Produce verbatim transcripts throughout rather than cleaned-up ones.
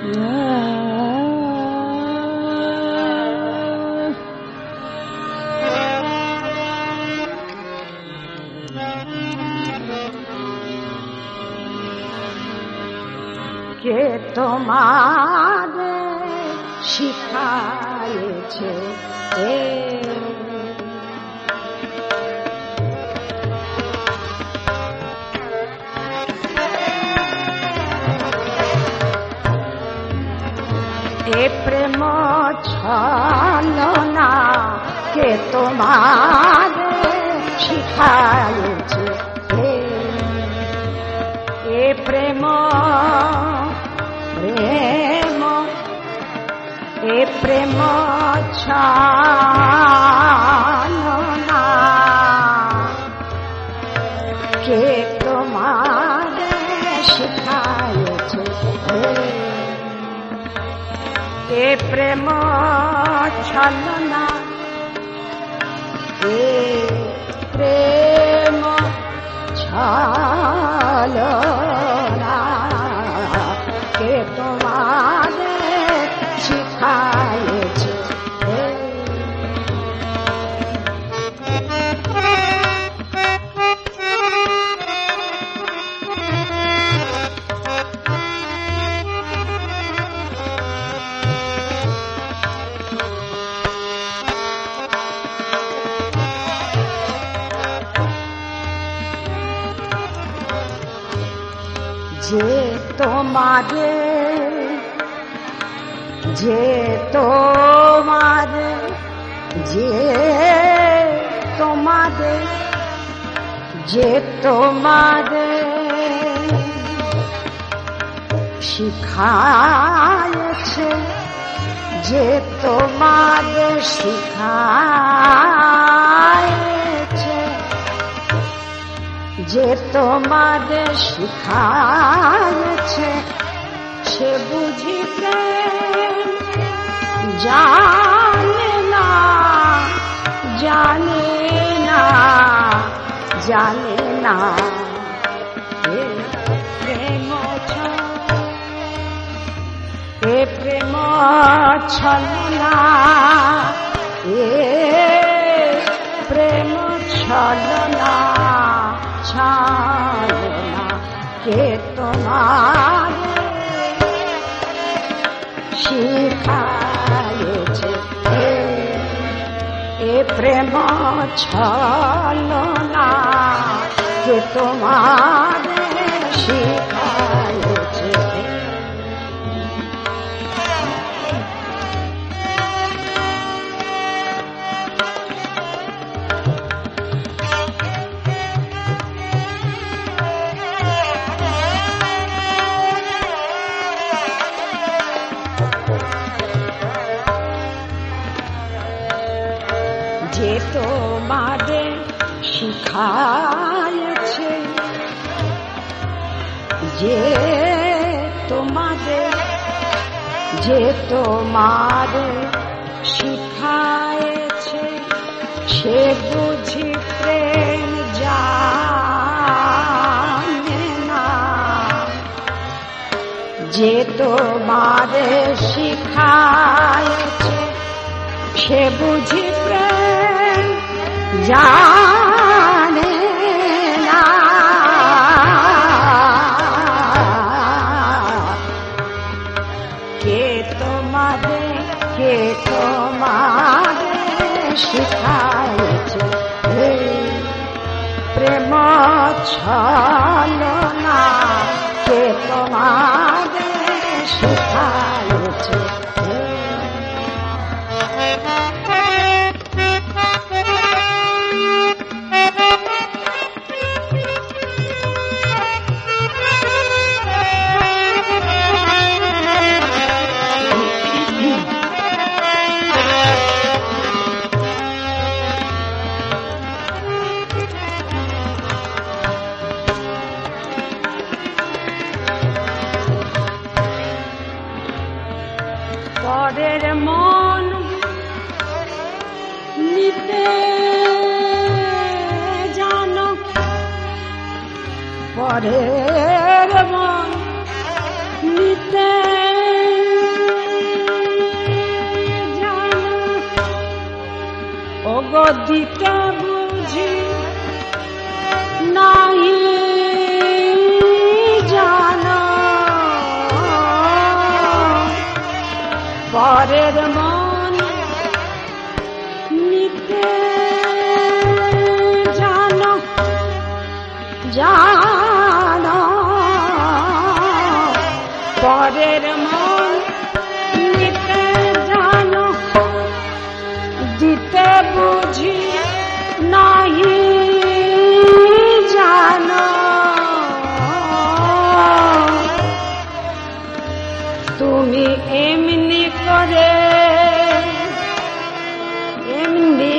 কে তোমাদের শিখাইছে এ প্রেম ছলনা, কে তোমাদের শিখাইছে এ প্রেম প্রেম এ প্রেম ছলনা, কে তোমাদের শিখাইছে এ প্রেম ছলনা, এ প্রেম ছলনা, কে তোমাদের শিখাইছে যে তোমাদের যে তোমাদের যে তোমাদের যে তোমাদের শিখাইছে, যে তোমাদের শিখাইছে, যে তোমাদের শিখাইছে, সে বুঝি প্রেম জানে না, জানে না, জানে না। এ প্রেম এ প্রেম ছলনা, এ প্রেম ছলনা, ছলনা, কে তোমার শিখাইছে এ প্রেম ছলনা, কে তোমার শিখাইছে যে তোমাদের শিখাইছে, যে তোমাদের যে তোমাদের শিখাইছে, সে বুঝি প্রেম জানে না, যে তোমাদের শিখাইছে, সে বুঝি প্রেম জানে না। কে তোমাদের কে তোমাদের শিখাইছে প্রেম ছলনা, কে তোমাদের শিখাইছে পরের মন নিতে জানো, পরের মন নিতে দিতে বুঝি নাই জানো পরের মন নিতে জানো জানো পরের মন নিতে জানো দিতে বুঝি নাই জানো তুমি এমনি করে এমনি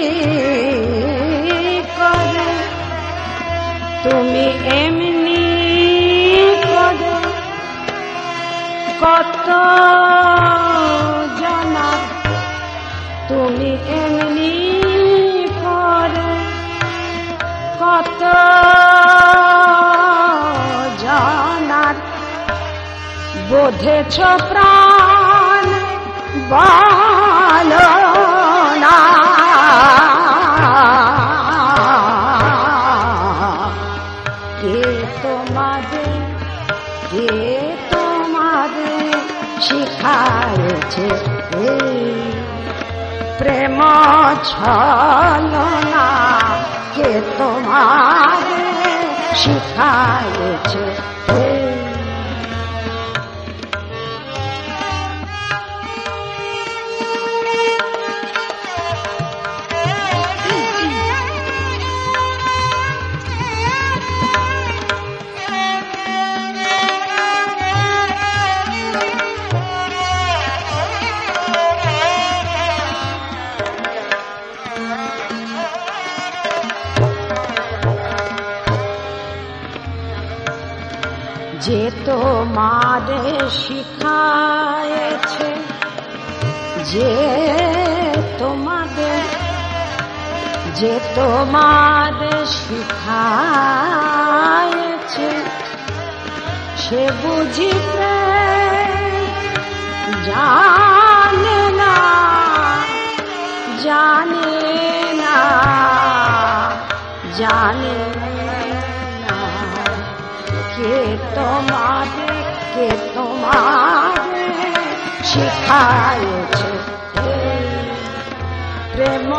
করে তুমি এমনি করে কত জানার তুমি এমনি করে কত জানার বোধেছ প্রাণ বলো না কে তোমাদের কে তোমাদের শিখায়েছে এই প্রেম ছলনা কে তোমাদের শিখায়েছে এই যে তোমাদের শিখায়েছে যে তোমাদের যে তোমাদের শিখায়েছে সে বুঝি জানে না জানে না জানে কে তোমাদের কে তোমাদের শিখায়েছে প্রেম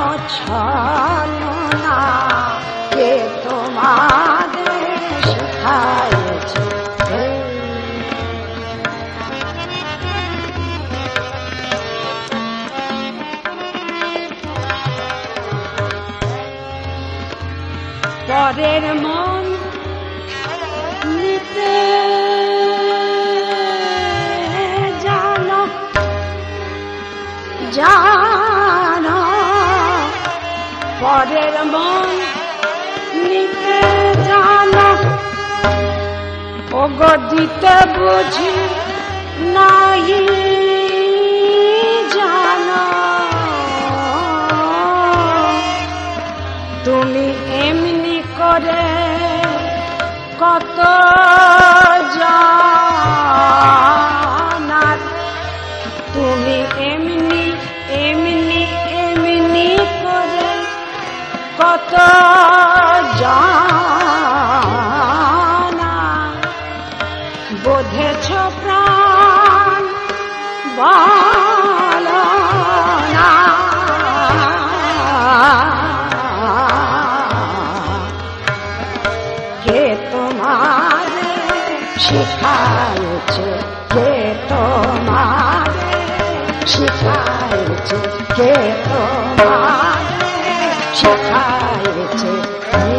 ছলনা কে তোমাদের শিখায়েছে পরের মন নিতে জানো জানো পরের মন নিতে জানো ওগো দিতে বুঝি নাই জানো তুমি এমনি করে কত জানার তুমি এমনি এমনি এমনি করে কত জানা বোধেছ প্রাণ বলো না কে তোমাদের শিখায়েছে কে তোমাদের শিখায়েছে কে তোমাদের শিখায়েছে